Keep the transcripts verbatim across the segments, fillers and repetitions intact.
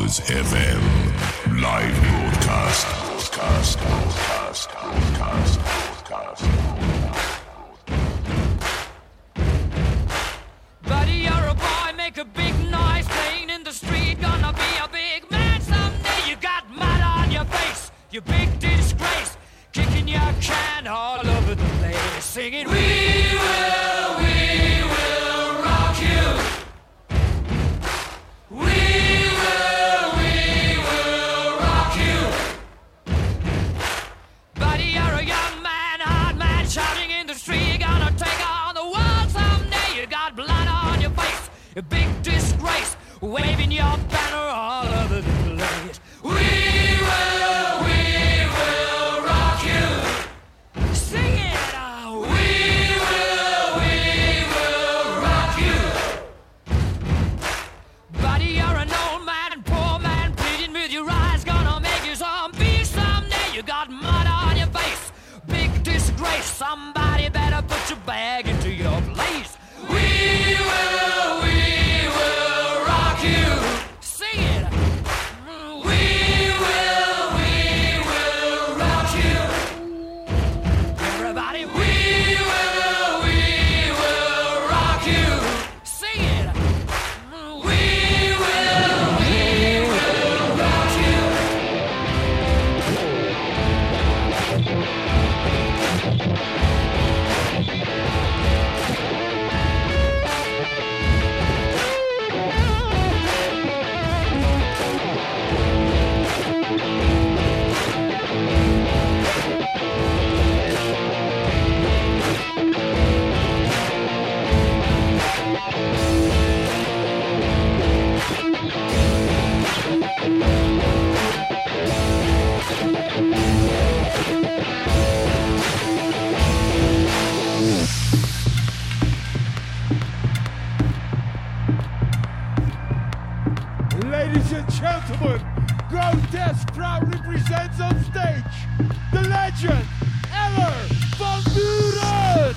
Buzz F M live broadcast. Broadcast, broadcast, broadcast, broadcast, broadcast. Buddy, you're a boy, make a big noise, playing in the street, gonna be a big man someday. You got mud on your face, you big disgrace, kicking your can all over the place, singing, we will, we will rock you. We will, we will rock you. Buddy, you're a young man, hard man, shouting in the street, gonna take on the world someday. You got blood on your face, a big disgrace, waving your banner all over the place. We will, we will rock you. Sing it out. We will, we will rock you. Buddy, you're an old man, poor man, pleading with your eyes, gonna make you zombie someday. You got mud on your face, big disgrace, somebody better put your bag into your place. We will, we will rock you. Sing it. We will, we will rock you. Everybody, we will, we will rock you. Sing it. We will, we will rock you. Ladies and gentlemen, Grotesque proudly presents on stage the legend, Eller van Buren!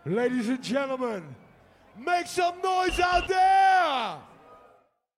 Ladies and gentlemen, make some noise out there!